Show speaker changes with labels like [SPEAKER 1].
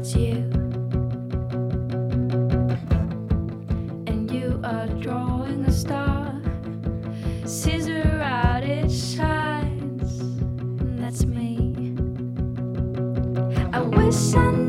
[SPEAKER 1] that's you. And you are drawing a star. Scissor out, it shines. And that's me. I wish I